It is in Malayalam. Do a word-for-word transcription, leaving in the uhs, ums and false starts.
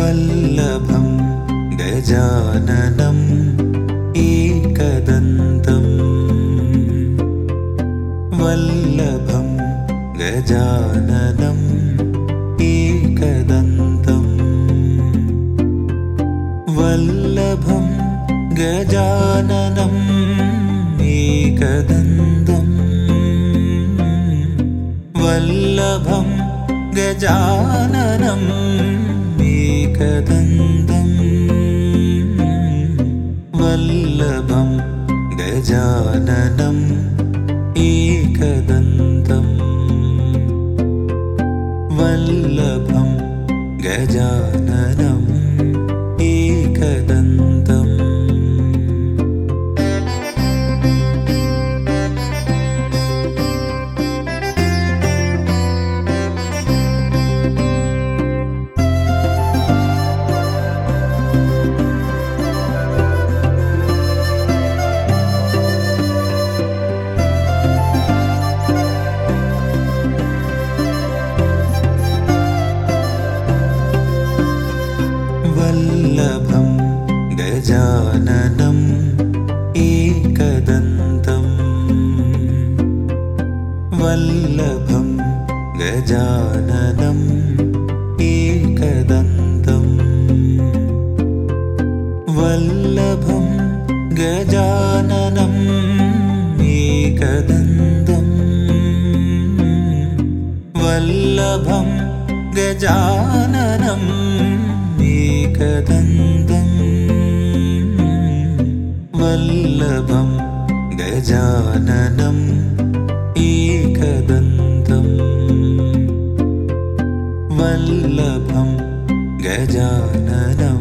വല്ലഭം ഗജാനനം ഏകദന്തം വല്ലഭം ഗജാനനം ഏകദന്തം വല്ലഭം ഗജാനനം ഏകദന്തം വല്ലഭം ഗജാനനം ഏകദന്തം വല്ലഭം ഗജാനനം ഏകദന്തം വല്ലഭം ഗജാനനം ഏകദന്തം വല്ലഭം ഗജാനനം ഏകദന്തം വല്ലഭം ഗജാനനം ഏകദന്തം വല്ലഭം ഗജാനനം ഏകദന്തം വല്ലഭം ഗജാനനം ഏകദന്തം വല്ലഭം ഗജാനനം ഏകദന്തം വല്ലഭം ഗജാനനം